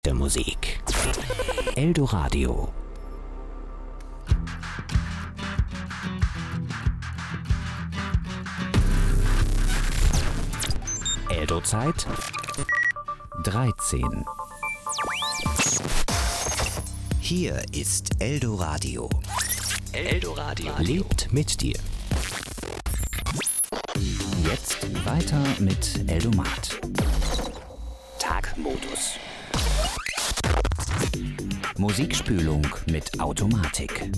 der Musik. Eldoradio. Eldo-Zeit 13. Hier ist Eldoradio. Eldoradio lebt mit dir. Jetzt weiter mit Eldomat. Tagmodus. Musikspülung mit Automatik.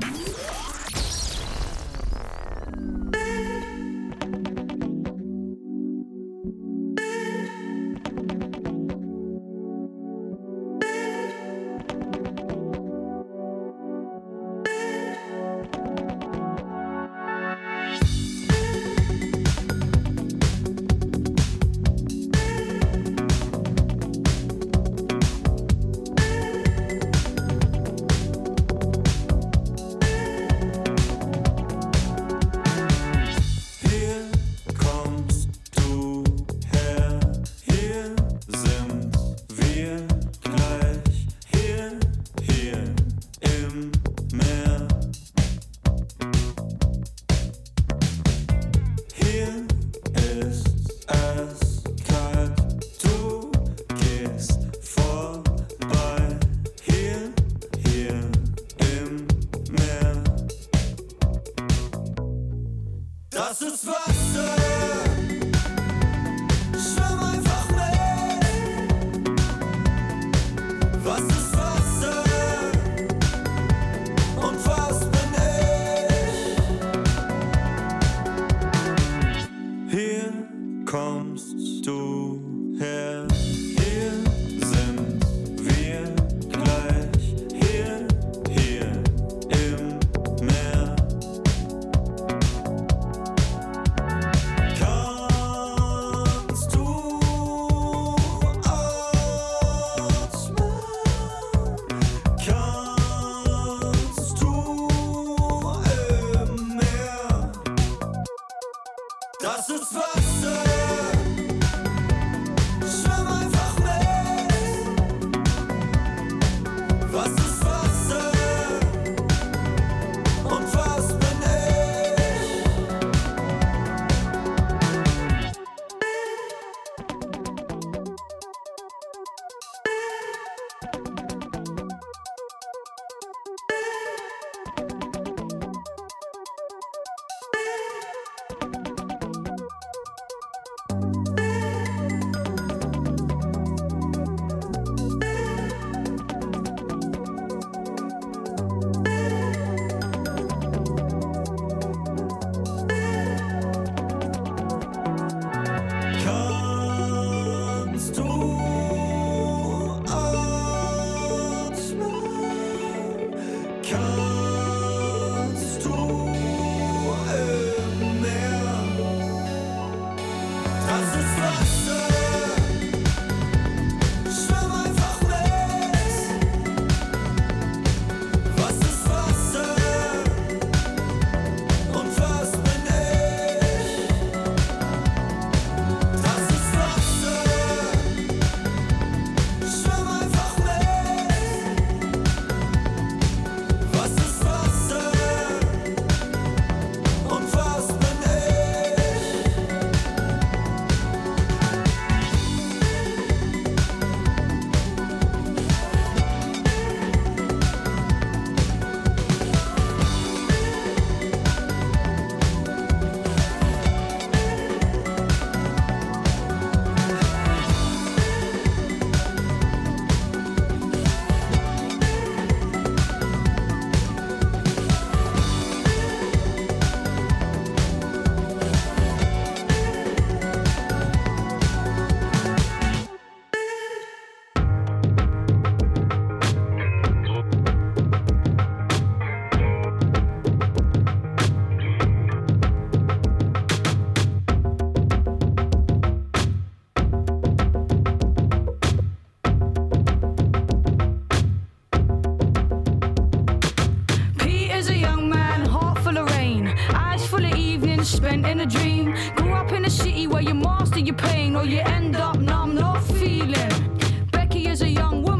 Spent in a dream. Grew up in a city where you master your pain or you end up numb, not feeling. Becky is a young woman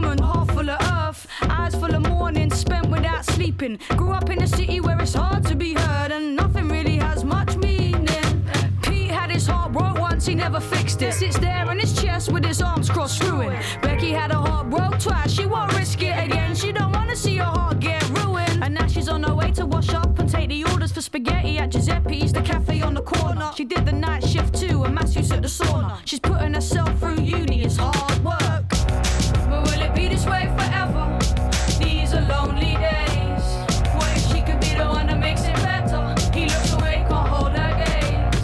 swooping. Grew up in a city where it's hard to be heard and nothing really has much meaning. Pete had his heart broke once, he never fixed it. Sits there in his chest with his arms crossed through it. Becky had her heart broke twice, she won't risk it again. She don't wanna see her heart get ruined. And now she's on her way to wash up and take the orders for spaghetti at Giuseppe's, the cafe on the corner. She did the night shift too, and masseuse at the sauna. She's putting herself through uni, it's hard work. But will it be this way forever? These are lonely days. What if she could be the one that makes it better? He looks away, can't hold her gaze.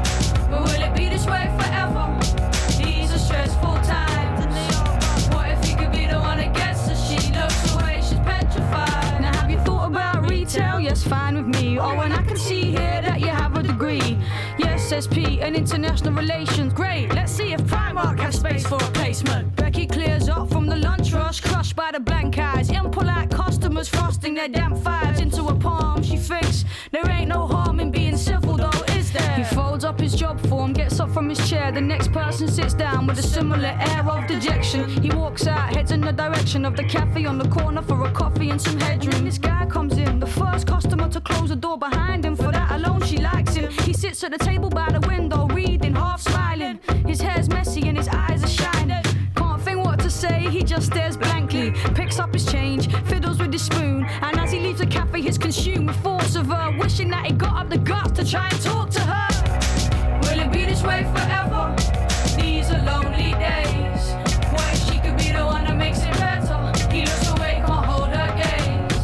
But will it be this way forever? These are stressful times. What if he could be the one that gets her? She looks away, she's petrified. Now have you thought about retail? Yes, fine with me. Oh, and I can see here that you have a degree. Yes, says Pete, and international relations. Great, let's see if Primark has space for a placement. Becky clears up from the lunch rush, crushed by the blank eyes. Impolite customers frosting their damp fives into a palm. She thinks there ain't no harm in being civil though, is there? He folds up his job form, gets up from his chair. The next person sits down with a similar air of dejection. He walks out, heads in the direction of the cafe on the corner for a coffee and some headroom. This guy comes in, the first customer to close the door behind him. For that alone she likes him. He sits at the table by the window, reading, half smiling. His hair's messy and his eyes are shining. Can't think what to say, he just stares blankly. Picks up his change, fiddles with his spoon, and as he leaves the cafe he's consumed with thoughts of her, wishing that he got up the guts to try and talk to her. Will it be this way forever? These are lonely days. What if she could be the one that makes it better? He looks away, can't hold her gaze.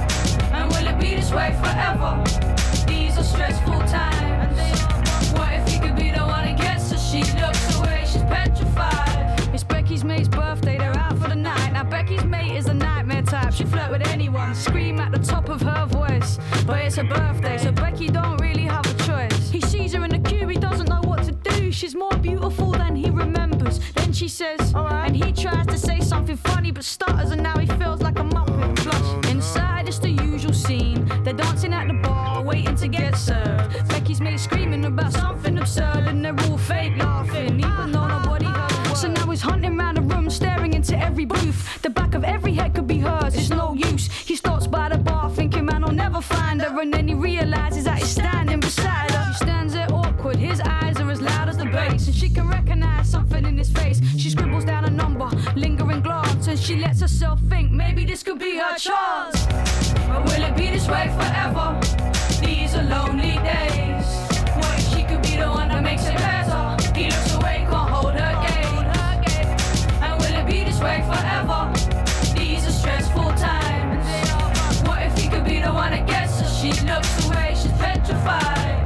And will it be this way forever? These are stressful times. What if he could be the one that gets her? She looks away, she's petrified. It's Becky's mate's birthday, they're out for the night. Now Becky's mate is a nightmare type. She flirt with anyone, scream at the top of her voice. But it's her birthday, so Becky don't really have a choice. He sees her in the queue, he doesn't know what to do. She's more beautiful than he remembers. Then she says, alright, and he tries to say something funny but stutters, and now he feels like a muppet. Blush. Inside it's the usual scene. They're dancing at the bar, waiting to get served. Becky's mate screaming about something absurd, and they're all fake laughing, even though nobody heard a word. So now he's hunting around the room, staring into every booth. The back of every head could be hers, it's no use. He stops by the bar thinking, man, I'll never find her. And then he realizes that he's standing beside her. She stands there awkward, his eyes are as loud as the bass, and she can recognize something in his face. She scribbles down a number, lingering glance, and she lets herself think, maybe this could be her chance. But will it be this way forever? These are lonely days. What if she could be the one that makes it better? He looks away, can't hold her gaze. And will it be this way forever? These are stressful times. What if he could be the one that gets her? She looks away, she's petrified.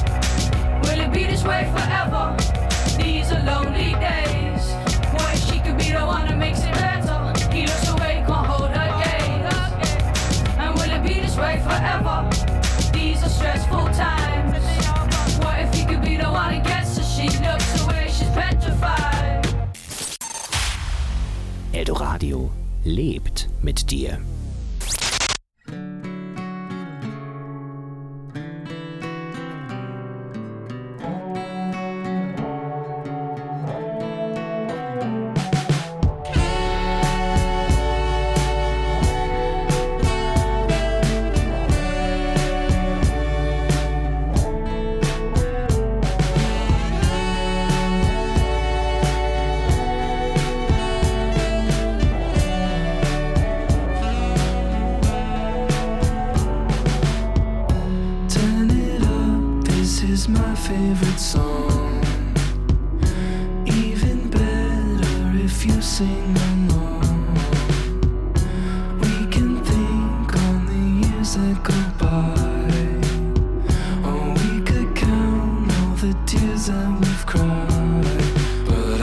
Will it be this way forever? These are lonely days. What if she could be the one that makes it better? He looks away, can't hold her gaze. And will it be this way forever? These are stressful times. What if he could be the one that gets her? She looks away, she's petrified. Eldoradio lebt mit dir. favorite song. Even better if you sing along. We can think on the years that go by, or we could count all the tears that we've cried. But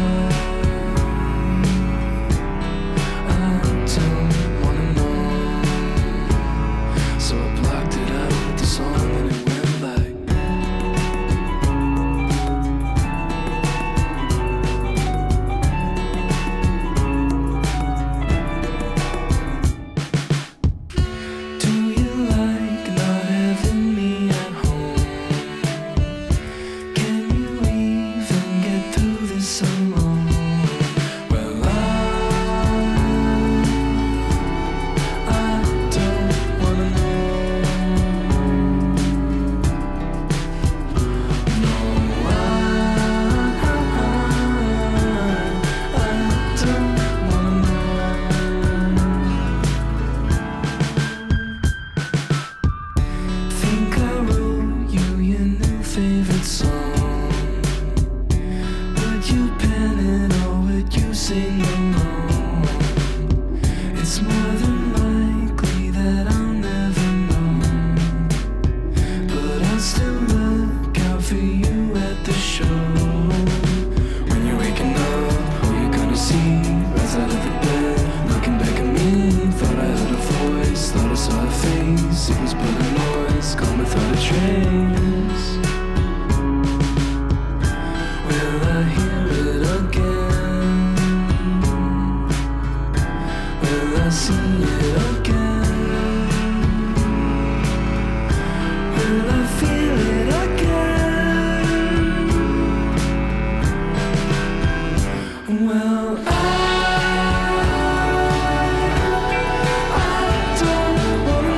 I don't wanna know, so I blocked it out with the song and it went like. see it again? Will I feel it again? Well, I don't wanna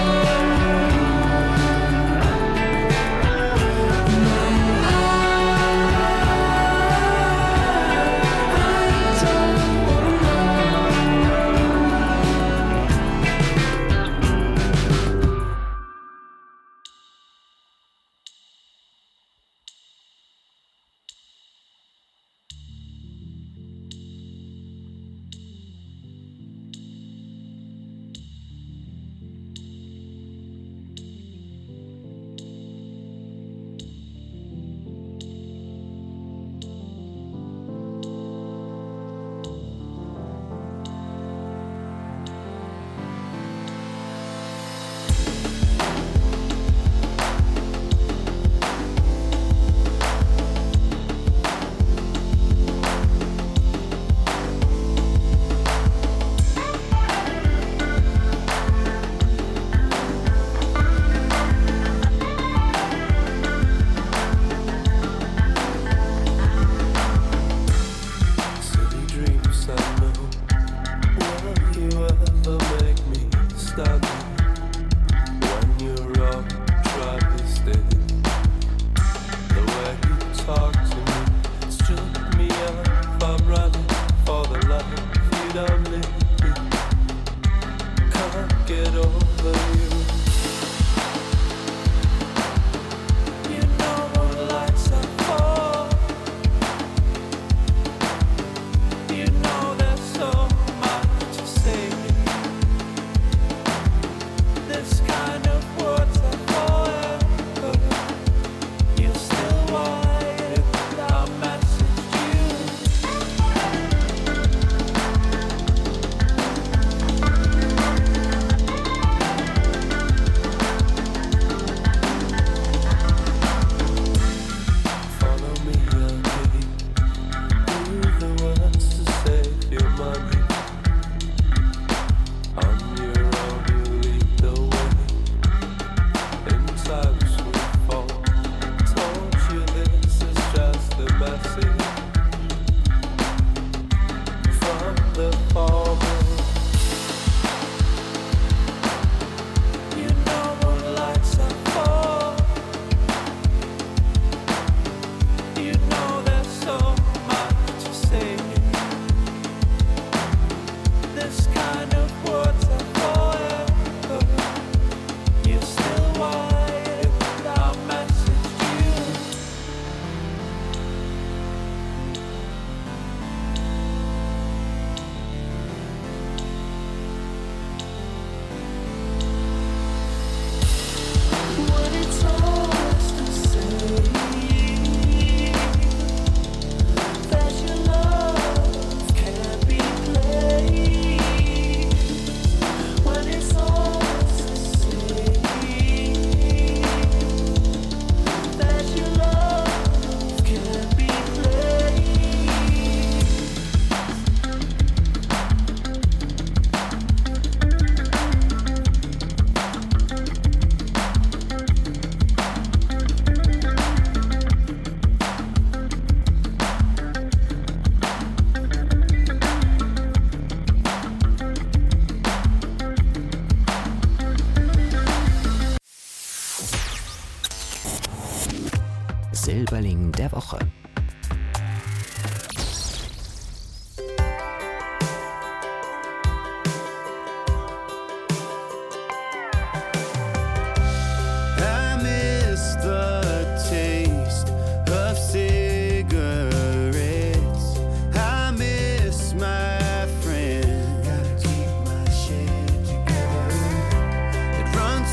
Silberling der Woche.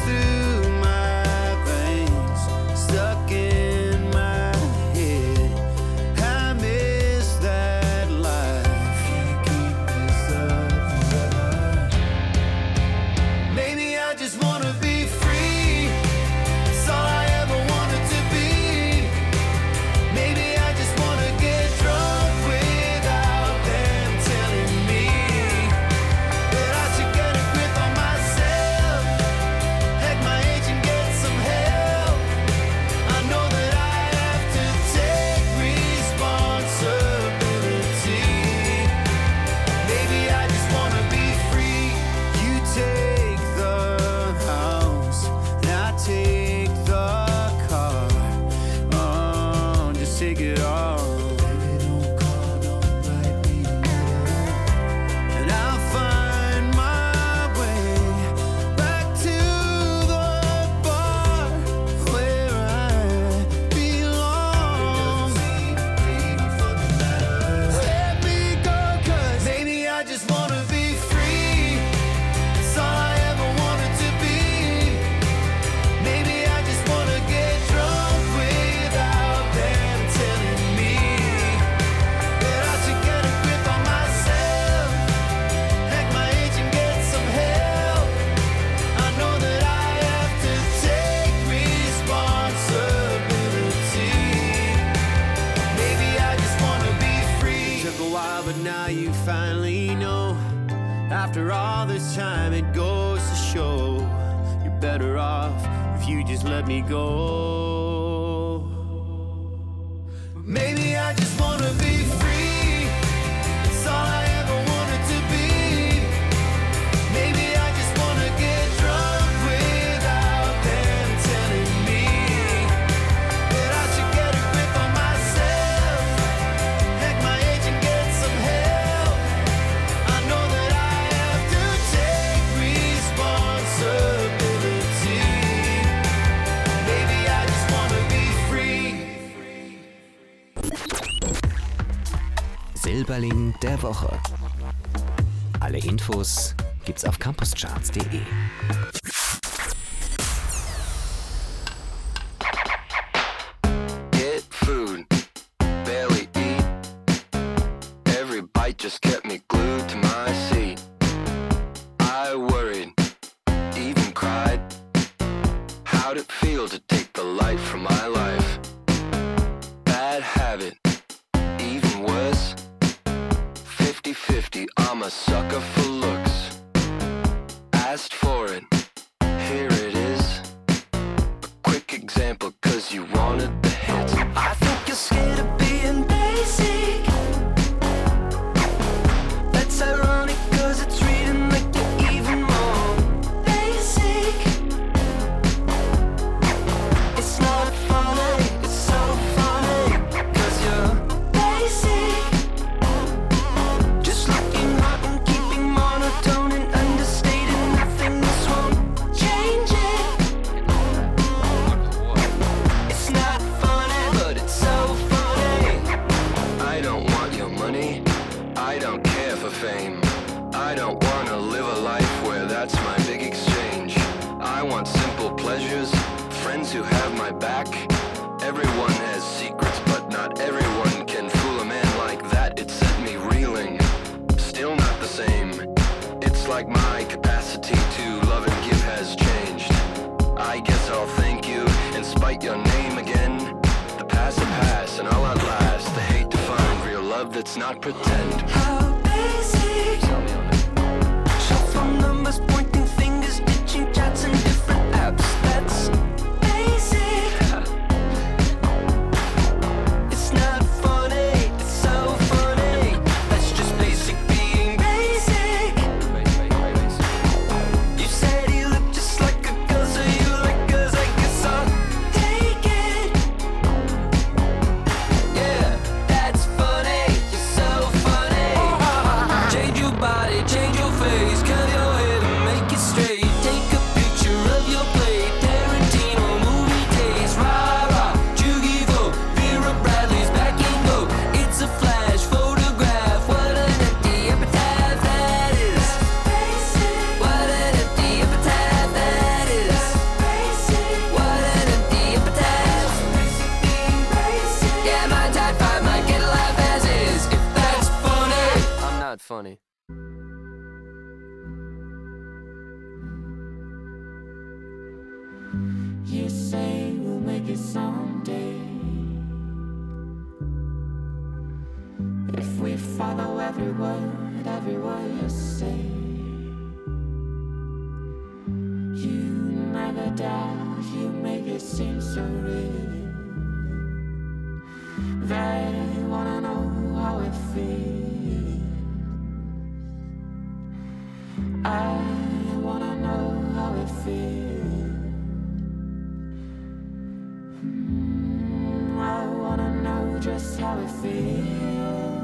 Stuck in my head. After all this time, it goes to show you're better off if you just let me go. Maybe I just wanna be free. It's all I ever wanted to be. Maybe I just wanna get drunk without them telling me that I should get a grip on myself, hack my age and get some help. I know that I have to take responsibility. Maybe I just wanna be free. Silberling der Woche. Alle Infos gibt's auf campuscharts.de. Get food, barely eat. Every bite just kept me glued to my seat. I worried, even cried. How'd it feel to take the light from my life? Bad habit, even worse. 50-50, I'm a sucker for looks. Asked for it, here it is. A quick example, cause you wanted the hits. I think you're scared of being basic. That's ironic, cause it's reading like you're even more basic. It's not funny, it's so funny, cause you're basic. Just looking hot and keeping monotone and understating nothing. This won't change it. It's not funny, but it's so funny. I don't want your money, I don't care for fame. I don't wanna live a life where that's my big exchange. I want simple pleasures, friends who have my back. Everyone has secrets, but not everyone can fool a man like that. It set me reeling, still not the same. It's like my capacity to love and give has changed. I guess I'll thank you and spite your name again. The past will pass and I'll outlast the hate to find real love that's not pretend. How basic? Tell me on it. Shuffle numbers, pointing fingers, ditching chats and different apps. That's basic. It's not funny, it's so funny. That's just basic being basic. You said you look just like a girl, so you like girls, I guess I'll take it. Yeah, that's funny, you're so funny. Change your body, change your face, curl your head and make it straight. Take a picture of your plate, Tarantino movie days. Rah rah, Jugivo, Vera Bradley's back in vogue. It's a flash photograph, what an empty epitaph that is. What an empty epitaph that is. What an empty epitaph. Yeah, my type 5 might get a laugh as is. If that's funny, I'm not funny. You say we'll make it someday if we follow every word you say. You never doubt, you make it seem so real. They wanna know how it feels. I wanna know how it feels. I wanna know just how it feels.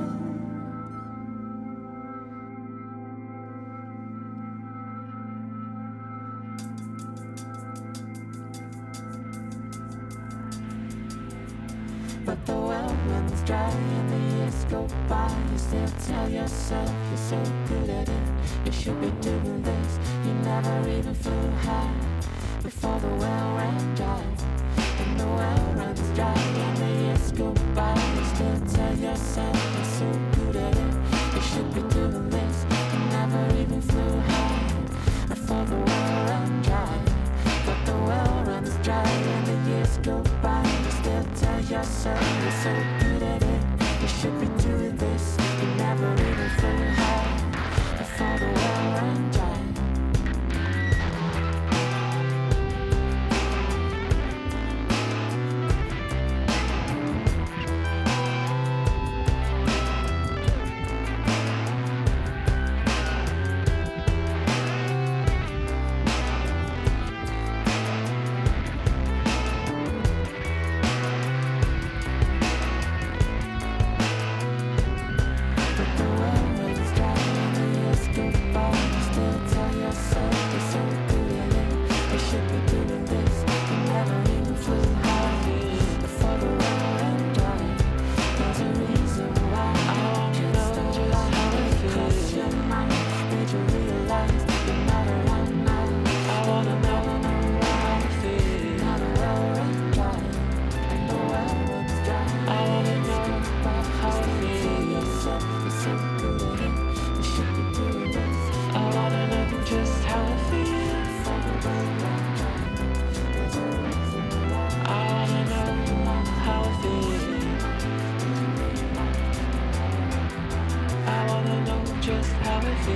But the well runs dry and the years go by. You still tell yourself you're so good at it. You should be doing this. You never even flew high before the well ran dry. And the well runs dry and the years go by. You still tell yourself you're so good at it. You should be doing this. You never even flew high before the well ran dry. But the well runs dry and the years go by. You still tell yourself you're so good at it. You should be doing this. You never even flew high before the well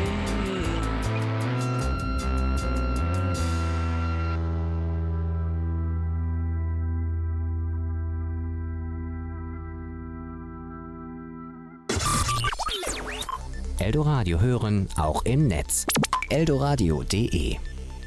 Eldoradio hören, auch im Netz. eldoradio.de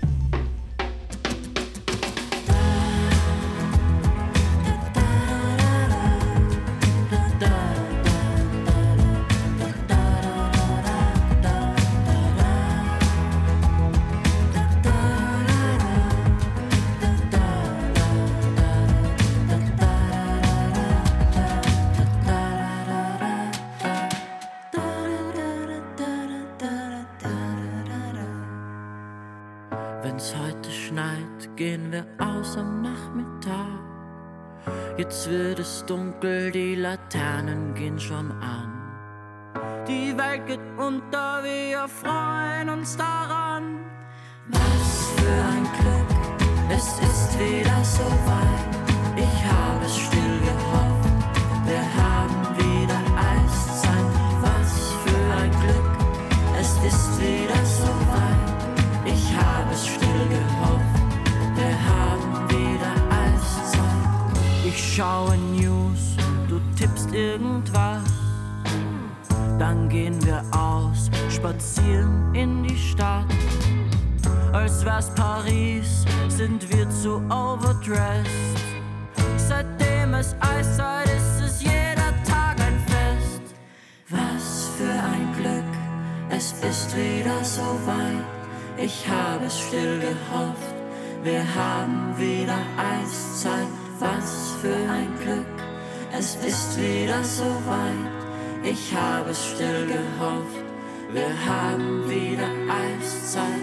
Wenn's heute schneit, gehen wir aus am Nachmittag. Jetzt wird es dunkel, die Laternen gehen schon an. Die Welt geht unter, wir freuen uns daran. Was für ein Glück, es ist wieder so weit. Ich habe es still gehofft, wir haben wieder Eiszeit. Was für ein Glück, es ist wieder so weit. Ich habe es still gehofft, wir haben wieder Eiszeit. Ich schaue News, du tippst irgendwas. Dann gehen wir aus, spazieren in die Stadt. Als wär's Paris, sind wir zu overdressed. Seitdem es Eiszeit ist, ist jeder Tag ein Fest. Was für ein Glück, es ist wieder so weit. Ich habe es still gehofft, wir haben wieder Eiszeit. Was für ein Glück, es ist wieder so weit. Ich habe es still gehofft, wir haben wieder Eiszeit.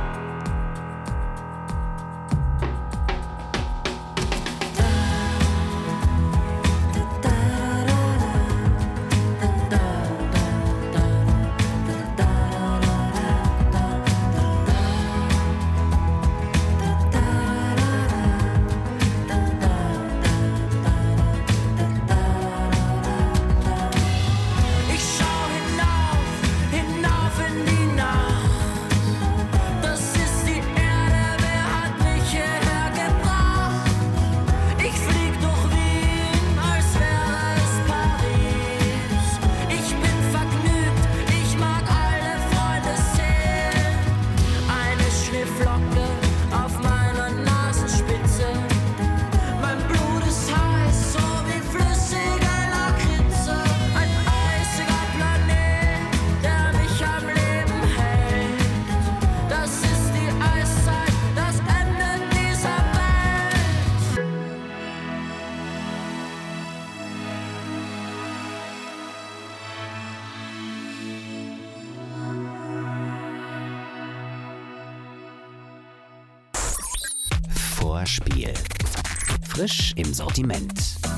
Vorspiel. Frisch im Sortiment.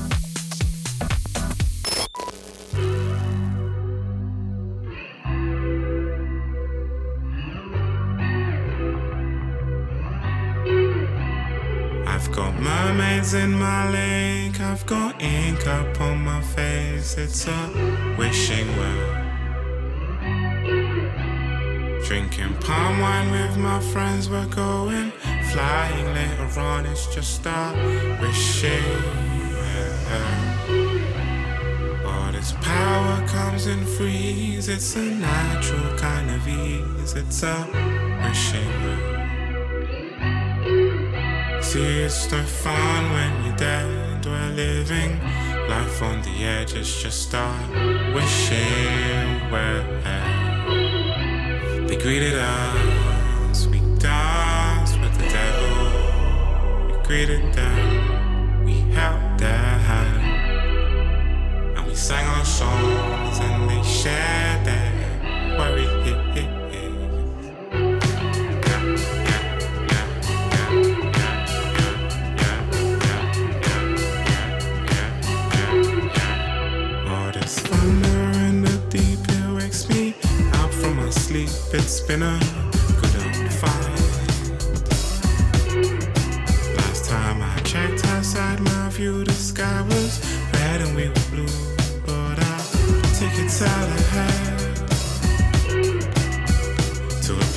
I've got mermaids in my lake, I've got ink up on my face, it's a wishing well. Drinking palm wine with my friends, we're going flying later on, it's just a wishing well. All this power comes in threes, it's a natural kind of ease, it's a wishing well. See, it's no fun when you're dead, we're living life on the edge, it's just a wishing well. They greeted us, we danced with the devil. We greeted them, we held their hand. And we sang our songs and they shared their worry. Oh, this thunder in the deep, it wakes me out from my sleep. It's been a good old fight. Last time I checked outside my view, the sky was red and we were blue. But I'll take it out ahead.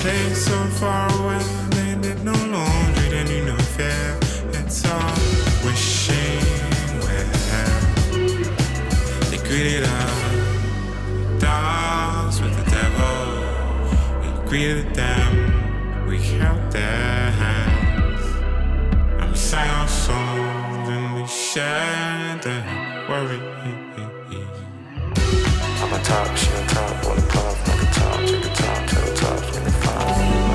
place so far away. They did no laundry, they knew no fear. It's all wishing well. They greeted us, dolls with the devil. We greeted them, we held their hands, and we sang our songs and we shared their worries. I'm on top, she on top, on the top, like a top, take a top, take a top, give me five.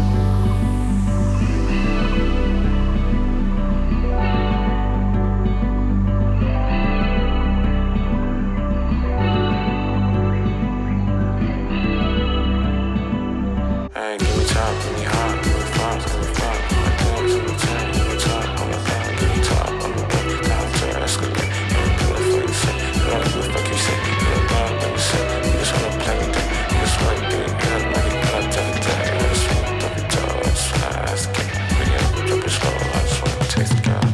Hey, give me top, give me hot, give me five, give me five, give me dogs, give me 10, give me top, on the back, give me top, on the way, down to escalate, don't do it for you say, you don't do it fuck you say, you don't know what you say, you just wanna play me down, you just wanna do it, you don't make it cut every day, I just wanna drop your toe, I just wanna ask it, bring it up, drop it slow, I just wanna taste the girl.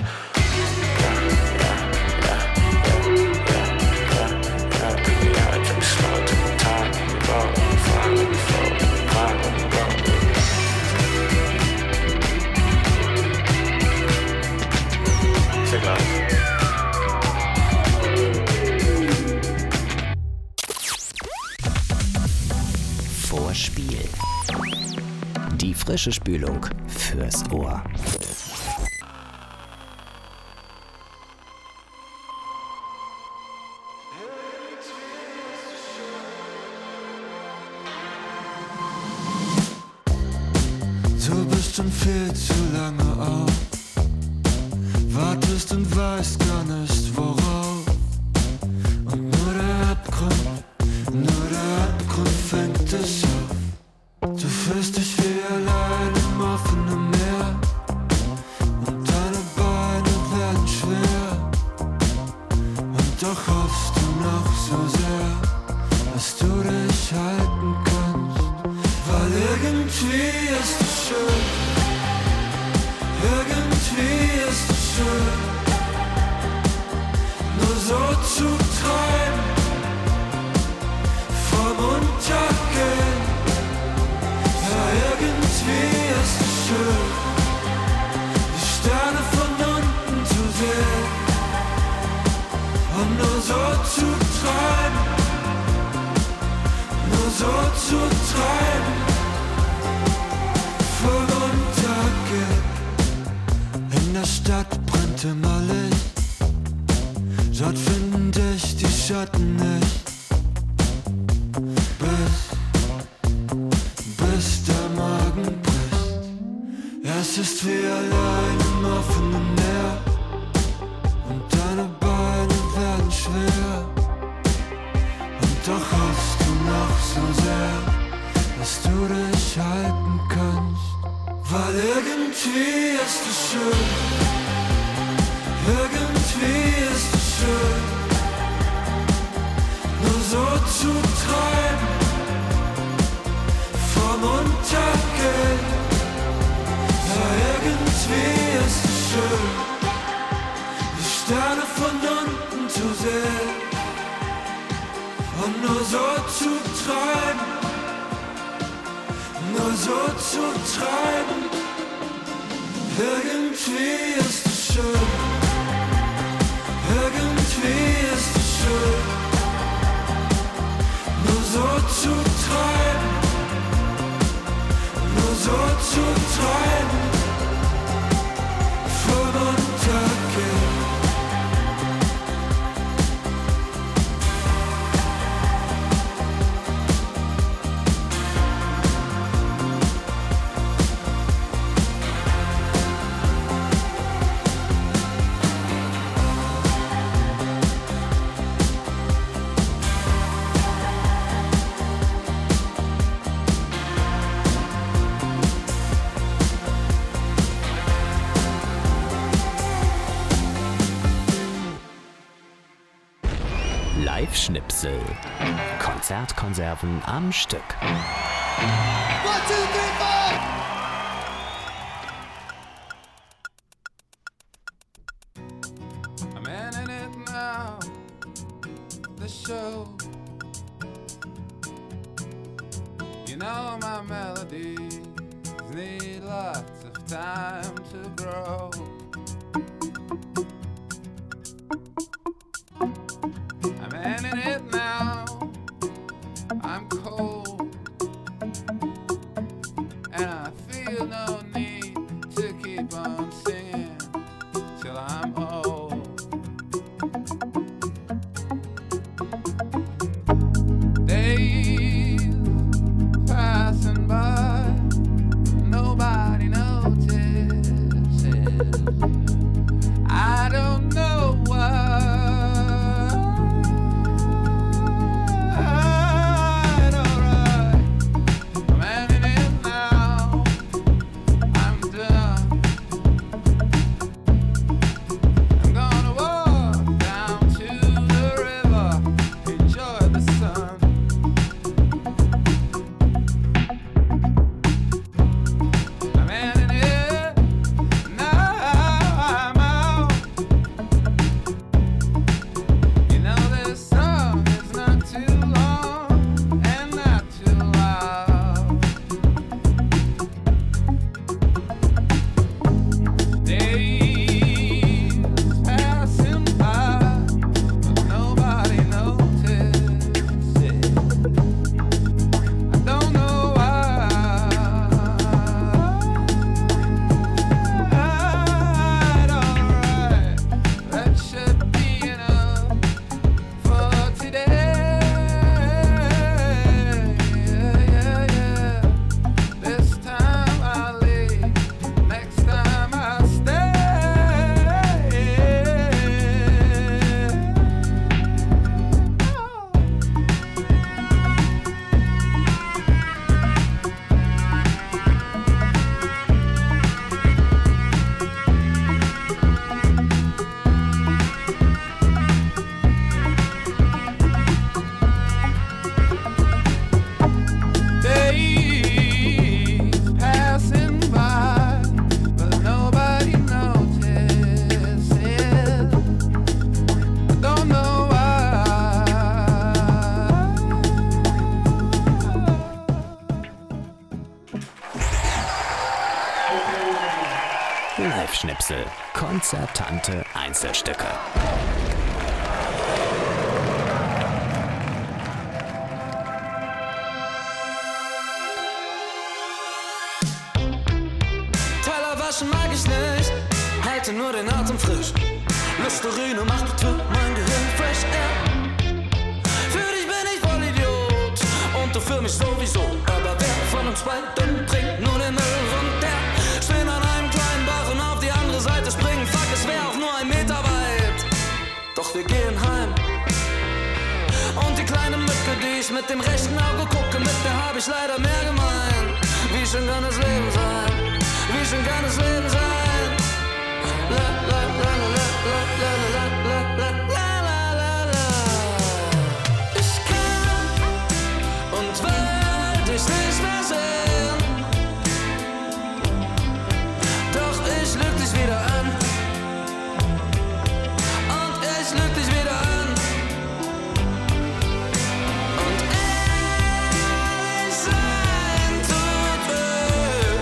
Vorspiel. Die frische Spülung fürs Ohr. Du bist schon viel zu lange auf, wartest und weißt gar nicht worauf. Und nur der Abgrund fängt dich auf. Du fühlst dich wie allein im offenen Meer und deine Beine werden schwer. Und doch hoffst du noch so sehr, dass du dich halten kannst. Weil irgendwie ist es schön, irgendwie ist es schön, nur so zu träumen, vom Untergehen. Ja, irgendwie ist es schön, die Sterne von unten zu sehen und nur so zu träumen, nur so zu träumen. In der Stadt brennt immer Licht, dort finden dich die Schatten nicht. Bis der Magen bricht. Ja, es ist wie allein im offenen Meer und deine Beine werden schwer. Und doch hoffst du noch so sehr, dass du dich halten kannst. Weil irgendwie ist es schön, irgendwie ist es schön, nur so zu träumen, vom Untergehen. Ja, irgendwie ist es schön, die Sterne von unten zu sehen und nur so zu träumen, nur so zu treiben. Irgendwie ist es schön, irgendwie ist es schön, nur so zu treiben, nur so zu treiben, vom Untergehen. Live-Schnipsel. Konzertkonserven am Stück. 1, 2, 3, 4. I'm in it now, the show. You know my melody. need lots of time to grow. I'm ending it now. I'm cold, and I feel no need to keep on singing till I'm old. Days passing by, nobody notices. I don't know why. Live-Schnipsel, konzertante Einzelstücke. Teller waschen mag ich nicht, halte nur den Atem frisch. Listerine macht für mein Gehirn fresh air. Für dich bin ich voll Idiot und du für mich sowieso. Aber wer von uns beiden bringt nur den Müll runter? Stehen an einem kleinen Bach und auf die andere Seite springen. Fuck, es wär auch nur 1 Meter weit. Doch wir gehen heim. Und die kleine Mücke, die ich mit dem rechten Auge gucke, mit der hab ich leider mehr gemein. Wie schön kann das Leben sein? Wie schön kann das Leben sein? La la la la la la la la la la la la. Ich kann und will dich nicht mehr sehen. Doch ich lüg dich wieder an. Und ich lüg dich wieder an. Und ehrlich sein tut weh.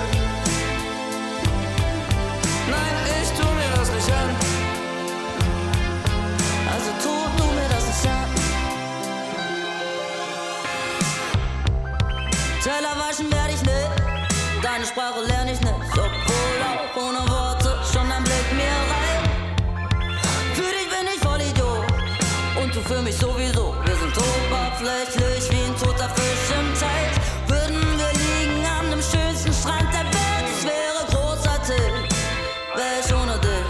Nein, ich tu mir das nicht an. Also tu mir das nicht an. Teller waschen werd ich nicht, deine Sprache lern ich nicht. Obwohl auch ohne Worte schon ein Blick mir reicht. Für dich bin ich voll Idiot und du für mich sowieso. Wir sind oberflächlich wie ein toter Fisch im Teich. Würden wir liegen an dem schönsten Strand der Welt, es wäre großartig, wär ich ohne dich.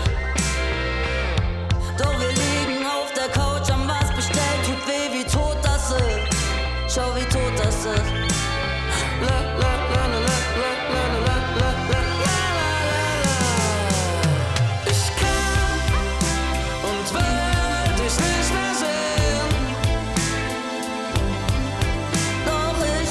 Doch wir liegen auf der Couch, haben was bestellt, tut weh, wie tot das ist. Schau, wie tot das ist. La la la la la la la la la la la. Ich kann und will dich nicht mehr sehen. Doch ich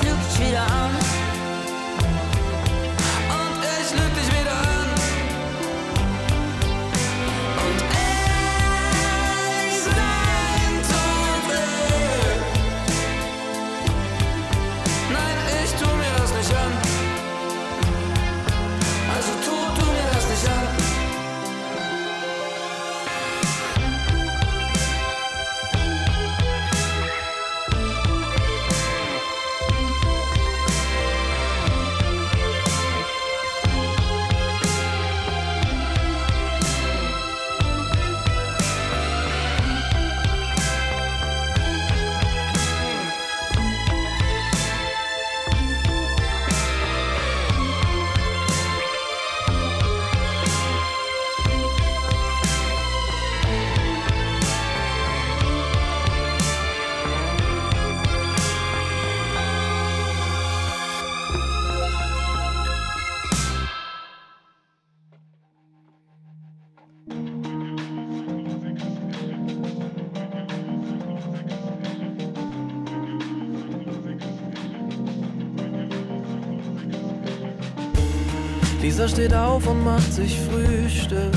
Lisa steht auf und macht sich Frühstück.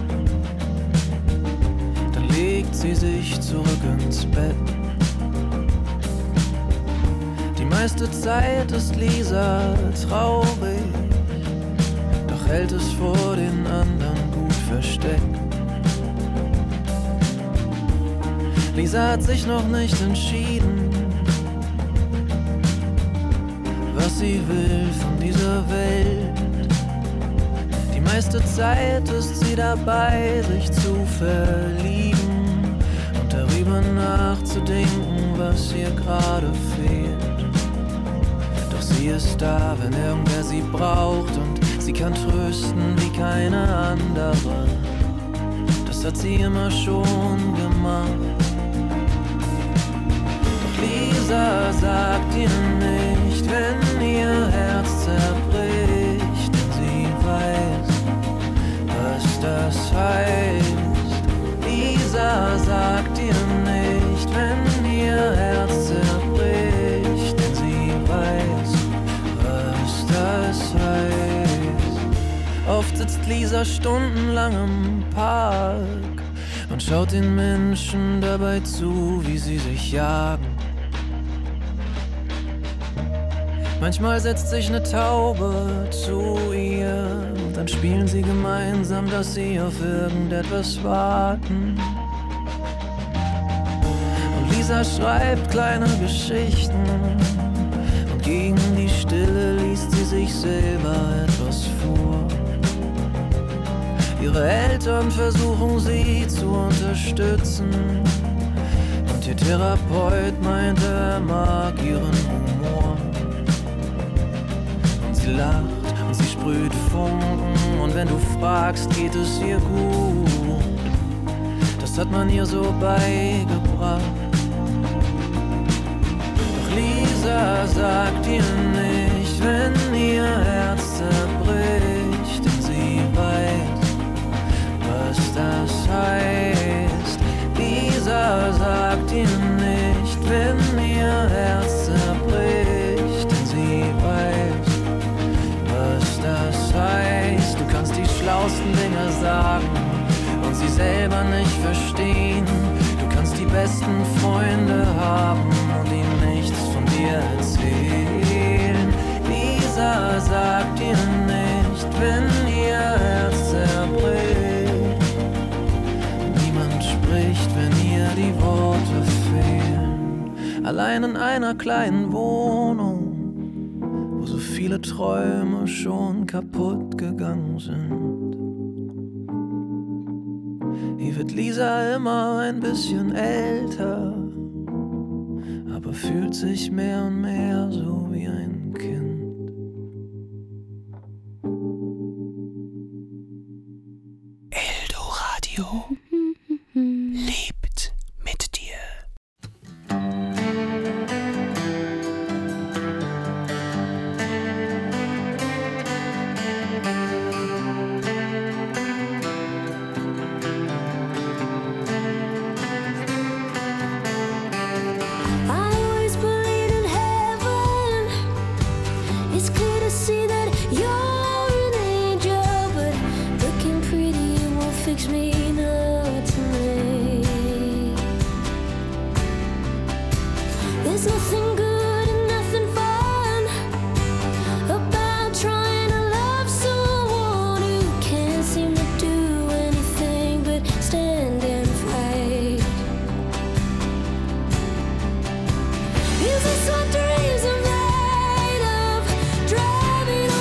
Dann legt sie sich zurück ins Bett. Die meiste Zeit ist Lisa traurig, doch hält es vor den anderen gut versteckt. Lisa hat sich noch nicht entschieden, was sie will von dieser Welt. Die meiste Zeit ist sie dabei, sich zu verlieben und darüber nachzudenken, was ihr gerade fehlt. Doch sie ist da, wenn irgendwer sie braucht, und sie kann trösten wie keine andere. Das hat sie immer schon gemacht. Doch Lisa sagt ihr nicht, wenn ihr Herz zerbricht, denn sie weiß, was das heißt. Lisa sagt ihr nicht, wenn ihr Herz zerbricht, denn sie weiß, was das heißt. Oft sitzt Lisa stundenlang im Park und schaut den Menschen dabei zu, wie sie sich jagen. Manchmal setzt sich eine Taube zu ihr und dann spielen sie gemeinsam, dass sie auf irgendetwas warten. Und Lisa schreibt kleine Geschichten und gegen die Stille liest sie sich selber etwas vor. Ihre Eltern versuchen sie zu unterstützen und ihr Therapeut meint, er mag ihren Humor. Sie lacht und sie sprüht Funken, und wenn du fragst, geht es ihr gut. Das hat man ihr so beigebracht. Doch Lisa sagt ihr nicht, wenn ihr Herz zerbricht, denn sie weiß, was das heißt. Lisa sagt ihr nicht, wenn ihr Herz zerbricht, denn sie weiß, was das heißt. Du kannst die schlausten Dinge sagen und sie selber nicht verstehen. Du kannst die besten Freunde haben und ihnen nichts von dir erzählen. Lisa sagt dir nicht, wenn ihr Herz zerbricht. Niemand spricht, wenn ihr die Worte fehlen. Allein in einer kleinen Wohnung, wo so viele Träume schon kaputt gegangen sind. Hier wird Lisa immer ein bisschen älter, aber fühlt sich mehr und mehr so wie ein Kind. Eldoradio lebt mit dir. Is this what dreams are made of? Driving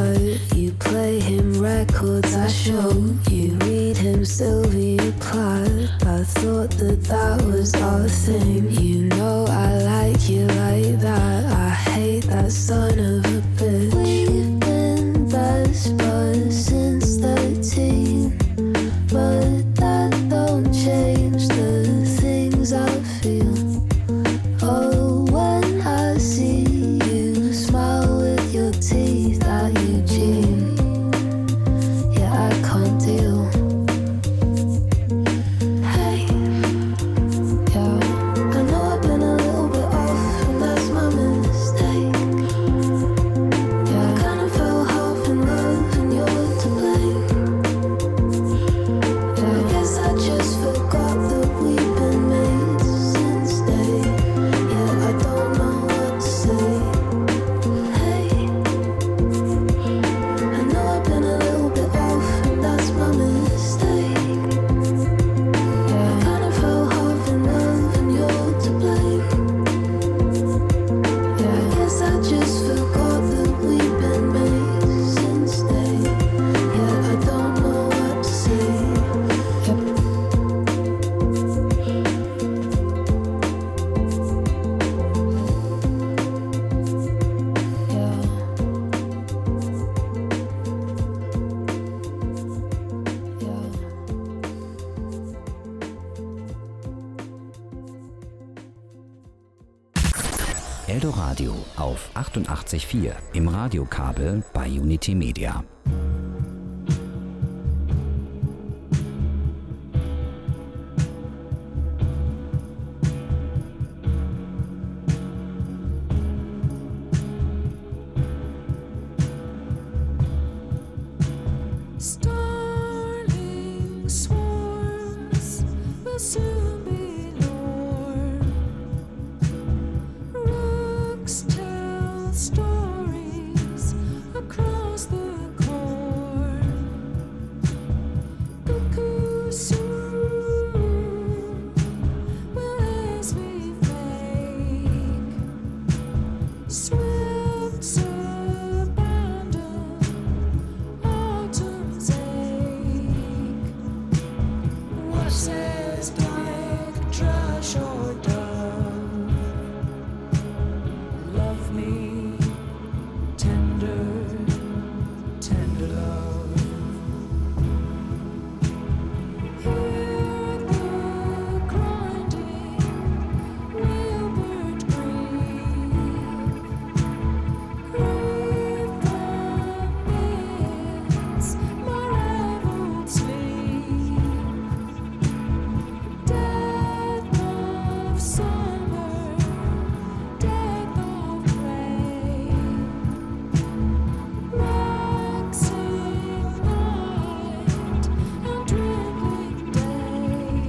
boat. You play him records, I show. You read him Sylvia Plath. I thought that was our thing. You know I like you like that. I hate that son of a bitch. We've been best buds since 13, but that don't change the things I feel. Oh, when I see you smile with your teeth at Eugene, yeah, I can't deal. Hey, yeah, I know I've been a little bit off, and that's my mistake. Yeah, I kinda fell half in love, and you're to blame. Yeah, I guess I just forgot that we've been made since day. Yeah, I don't know what to say. Hey, I know I've been a little bit off, and that's my mistake. Yeah, I kinda fell half in love, and you're to blame. Yeah, I guess I just forgot that we've been made since day. Yeah, I don't know what to say. Eldoradio auf 88.4 im Radiokabel bei Unity Media. Starling swarms will soon be lured. Rooks tell stories across the corn. Cuckoos soon will as we fake. Swifts abandon autumn's ache. What says dark trash or dove? Love me, tender, tender love. Hear the grinding wheelbird grieve. Grieve the minutes my raveled sleep. Death of summer, death of rain. Waxing night and dwindling day.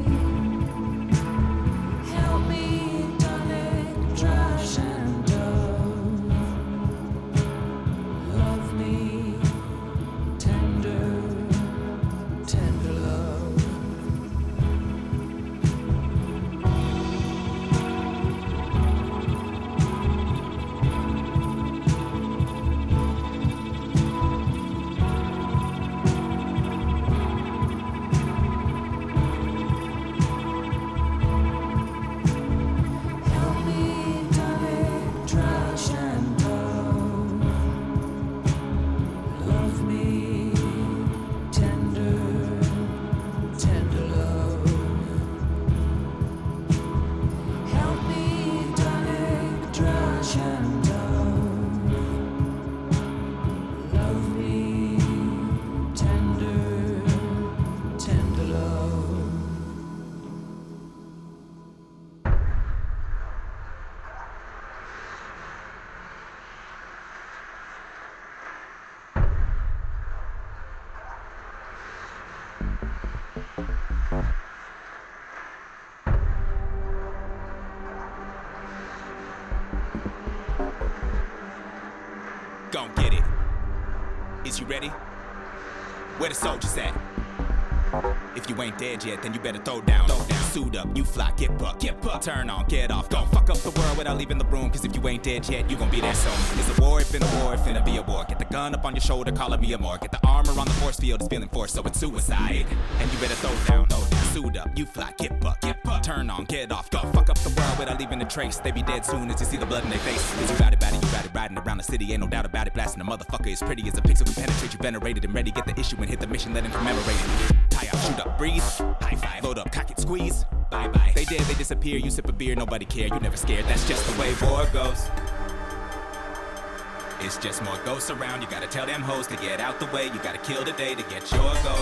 Help me, darling, trash and dove. Love me, tender, tender love. Help me, darling, trash and dove. Love me, tender, tender love. Help me, darling, trash and dove. Love me, tender, tender love. Gon' get it. Is you ready? Where the soldiers at? If you ain't dead yet, then you better throw down. Suit up, you fly, get buck, turn on, get off. Don't fuck up the world without leaving the room, cause if you ain't dead yet, you gon' be there soon. It's a war, it finna be a war. Get the gun up on your shoulder, calling me a more. Get the armor on the force field, it's feeling forced, so it's suicide. And you better throw down. Suit up, you fly, get buck, turn on, get off. Don't fuck up the world without leaving a trace. They be dead soon as you see the blood in their face. Cause you ride it, riding around the city, ain't no doubt about it. Blasting a motherfucker as pretty as a pixel can penetrate. You venerated and ready, get the issue and hit the mission, let him commemorate it. Tie out, shoot up, breathe, high five, load up, cock it, squeeze, bye bye. They dead, they disappear, you sip a beer, nobody care, you never scared, that's just the way war goes. It's just more ghosts around, you gotta tell them hoes to get out the way. You gotta kill today to get your goal.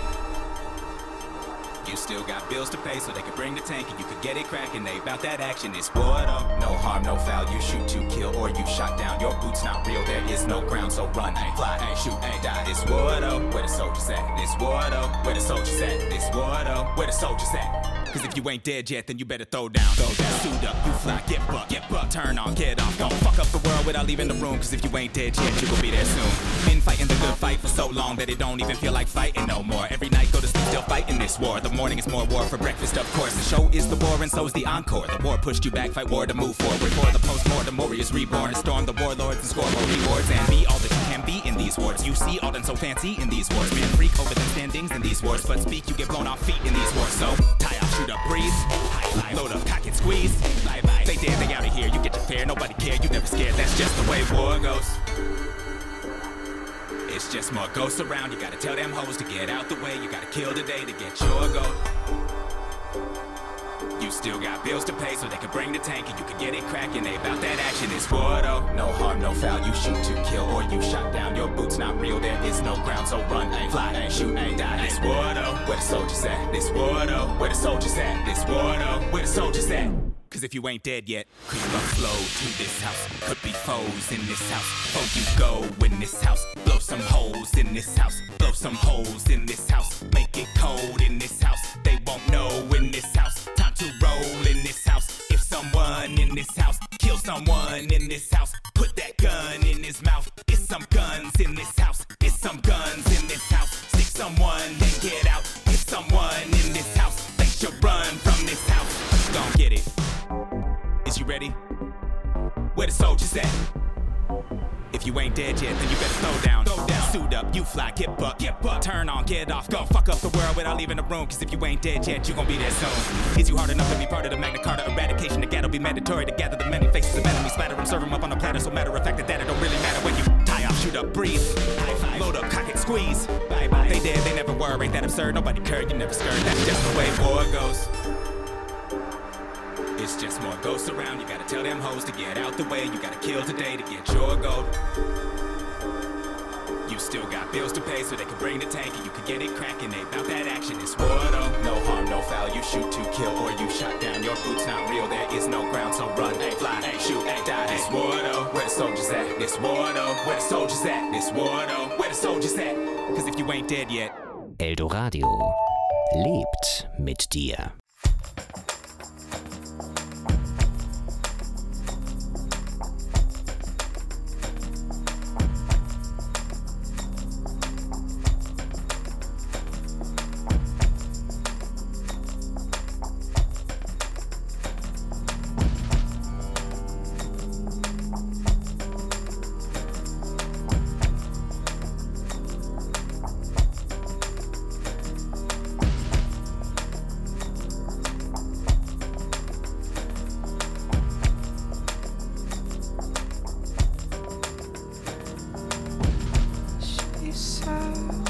You still got bills to pay, so they could bring the tank and you could get it cracking. They bout that action, it's war though. No harm, no foul, you shoot to kill or you shot down. Your boots not real, there is no ground, so run, ain't fly, ain't shoot, ain't die. It's war though, where the soldiers at? It's war though, where the soldiers at? It's war though, where the soldiers at? Cause if you ain't dead yet, then you better throw down. Suit up, you fly, get buck, turn on, get off. Don't fuck up the world without leaving the room, cause if you ain't dead yet, you gon' be there soon. Been fighting the good fight for so long that it don't even feel like fighting no more. Every night go to sleep still fighting this war. The morning is more war for breakfast, of course. The show is the war and so's the encore. The war pushed you back, fight war to move forward. For the post-mortem warriors reborn, storm the warlords and score more rewards. And be all that you can be in these wars. You see all done so fancy in these wars. Man, freak over the standings in these wars. But speak, you get blown off feet in these wars. So, tie up, shoot up, breathe. High five, load up, cock it, squeeze. Bye bye. They dead, they out of here. You get your fare, nobody care. You never scared. That's just the way war goes. It's just more ghosts around. You gotta tell them hoes to get out the way. You gotta kill today to get your goal. You still got bills to pay, so they can bring the tank and you can get it cracking. They bout that action, it's war though. No harm, no foul, you shoot to kill or you shot down. Your boots not real, there is no ground, so run, ain't fly, ain't shoot, ain't die. It's war though, where the soldiers at? This war though, where the soldiers at? This war though, where the soldiers at? Cause if you ain't dead yet, creep up slow to this house. Could be foes in this house. Before you go in this house, blow some holes in this house. Blow some holes in this house. Make it cold in this house. They won't know in this house. Time to roll in this house. If someone in this house kill someone in this house, put that gun in his mouth. It's some guns in this house. It's some guns in this house. Stick someone, then get out. It's someone in this house. They should run from this house. Don't get it. Is you ready? Where the soldiers at? If you ain't dead yet, then you better throw down. Suit up, you fly, get buck, turn on, get off. Go fuck up the world without leaving the room, cause if you ain't dead yet, you gon' be there soon. Is you hard enough to be part of the Magna Carta eradication? The ghetto be mandatory to gather the many faces of enemies, splatter them, serve them up on a platter. So matter of fact, that it don't really matter when you tie up, shoot up, breathe, high five, load up, cock it, squeeze. Bye bye. They dead, they never were, ain't that absurd? Nobody cared, you never scared. That's just the way war goes. It's just more ghosts around. You gotta tell them hoes to get out the way. You gotta kill today to get your gold. You still got bills to pay, so they can bring the tank and you can get it cracking. They bout that action, it's war though. No harm, no foul, you shoot to kill or you shot down. Your boots not real, there is no ground, so run, ain't fly, ain't shoot, ain't die. It's war though, where the soldiers at? It's war though, where the soldiers at? It's war though, where the soldiers at? Cause if you ain't dead yet. Eldoradio lebt mit dir. She said